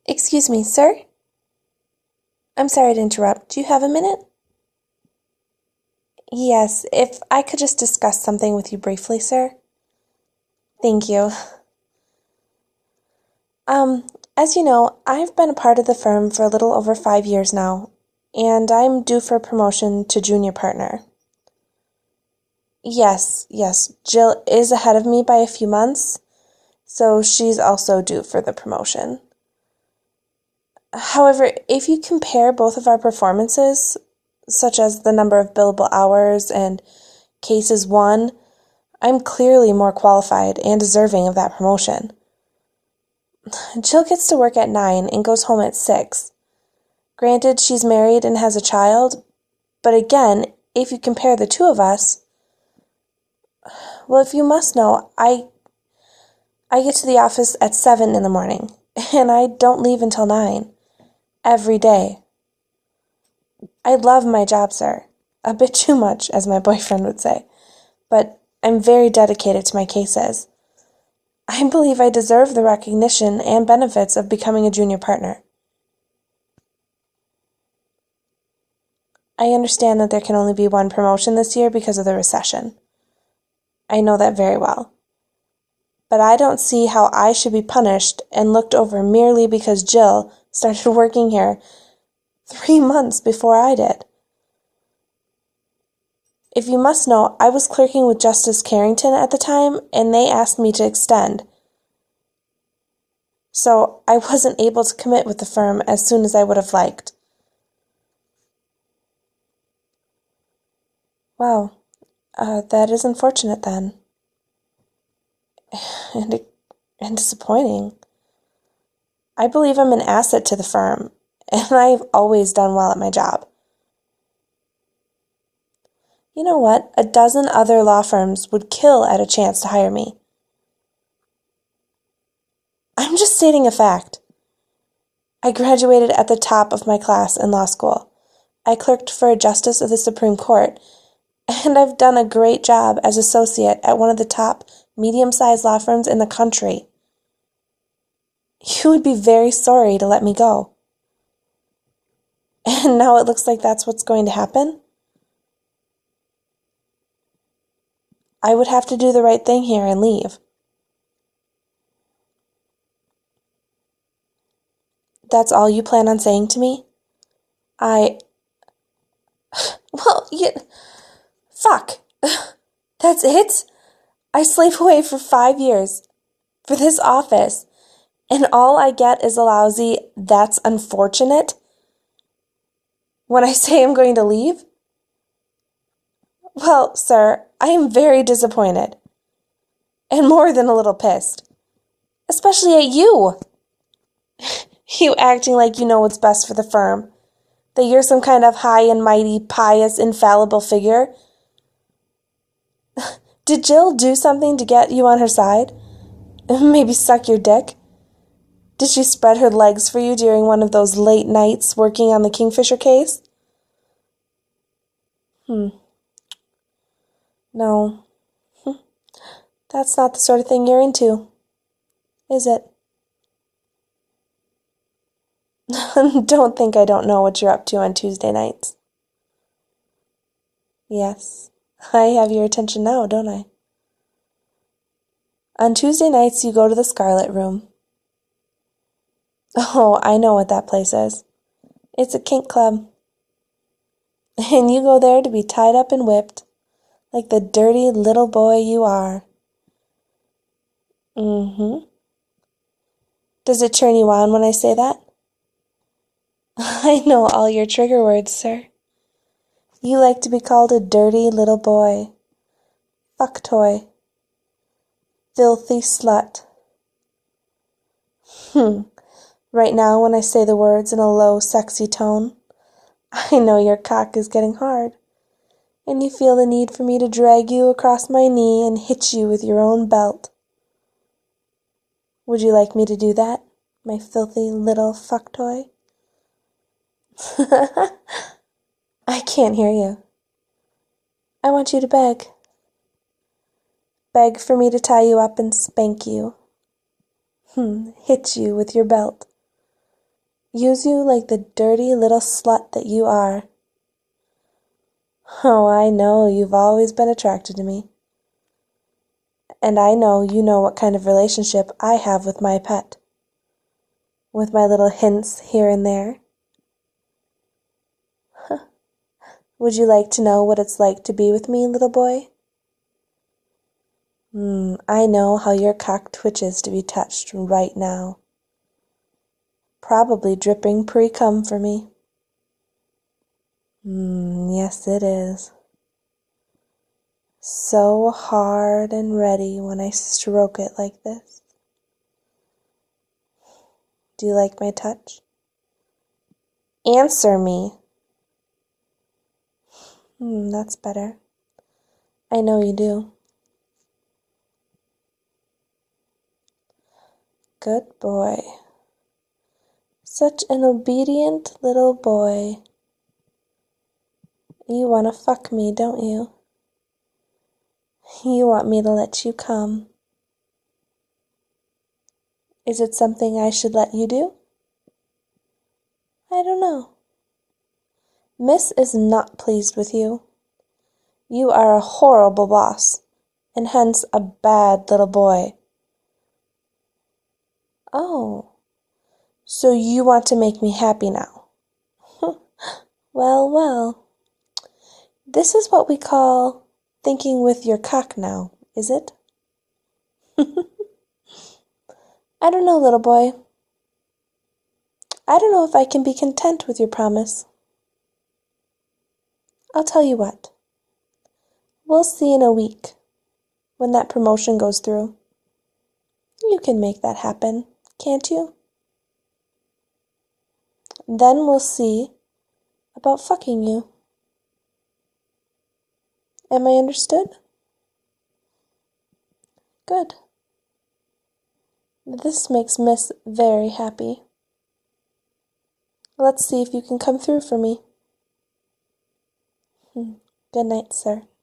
Excuse me, sir? I'm sorry to interrupt. Do you have a minute? Yes, if I could just discuss something with you briefly, sir. Thank you. As you know, I've been a part of the firm for a little over 5 years now, and I'm due for promotion to junior partner. Yes, Jill is ahead of me by a few months, so she's also due for the promotion. However, if you compare both of our performances, such as the number of billable hours and cases won, I'm clearly more qualified and deserving of that promotion. Jill gets to work at 9 and goes home at 6. Granted, she's married and has a child, but again, if you compare the two of us, well, if you must know, I get to the office at 7 in the morning, and I don't leave until 9, every day. I love my job, sir. A bit too much, as my boyfriend would say, but I'm very dedicated to my cases. I believe I deserve the recognition and benefits of becoming a junior partner. I understand that there can only be one promotion this year because of the recession. I know that very well. But I don't see how I should be punished and looked over merely because Jill started working here 3 months before I did. If you must know, I was clerking with Justice Carrington at the time, and they asked me to extend. So I wasn't able to commit with the firm as soon as I would have liked. Wow, that is unfortunate then. And disappointing. I believe I'm an asset to the firm, and I've always done well at my job. You know what? A dozen other law firms would kill at a chance to hire me. I'm just stating a fact. I graduated at the top of my class in law school. I clerked for a justice of the Supreme Court, and I've done a great job as associate at one of the top medium-sized law firms in the country. You would be very sorry to let me go. And now it looks like that's what's going to happen? I would have to do the right thing here and leave. That's all you plan on saying to me? Well, fuck. That's it? I slave away for 5 years for this office, and all I get is a lousy, "that's unfortunate" when I say I'm going to leave? Well, sir, I am very disappointed, and more than a little pissed, especially at you. You acting like you know what's best for the firm, that you're some kind of high and mighty, pious, infallible figure. Did Jill do something to get you on her side? Maybe suck your dick? Did she spread her legs for you during one of those late nights working on the Kingfisher case? No. That's not the sort of thing you're into, is it? Don't think I don't know what you're up to on Tuesday nights. Yes, I have your attention now, don't I? On Tuesday nights, you go to the Scarlet Room. Oh, I know what that place is. It's a kink club. And you go there to be tied up and whipped, like the dirty little boy you are. Does it turn you on when I say that? I know all your trigger words, sir. You like to be called a dirty little boy, fuck toy, filthy slut. Right now, when I say the words in a low, sexy tone, I know your cock is getting hard, and you feel the need for me to drag you across my knee and hit you with your own belt. Would you like me to do that, my filthy little fuck toy? I can't hear you. I want you to beg. Beg for me to tie you up and spank you. Hit you with your belt. use you like the dirty little slut that you are. Oh, I know you've always been attracted to me. And I know you know what kind of relationship I have with my pet. With my little hints here and there. Would you like to know what it's like to be with me, little boy? I know how your cock twitches to be touched right now. Probably dripping pre-cum for me. Yes it is. So hard and ready when I stroke it like this. Do you like my touch? Answer me. That's better. I know you do. Good boy. Such an obedient little boy. You want to fuck me, don't you? You want me to let you come. Is it something I should let you do? I don't know. Miss is not pleased with you. You are a horrible boss, and hence a bad little boy. Oh, so you want to make me happy now? Well, well. This is what we call thinking with your cock now, is it? I don't know, little boy. I don't know if I can be content with your promise. I'll tell you what. We'll see in a week, when that promotion goes through. You can make that happen, can't you? Then we'll see about fucking you. Am I understood? Good. This makes Miss very happy. Let's see if you can come through for me. Good night, sir.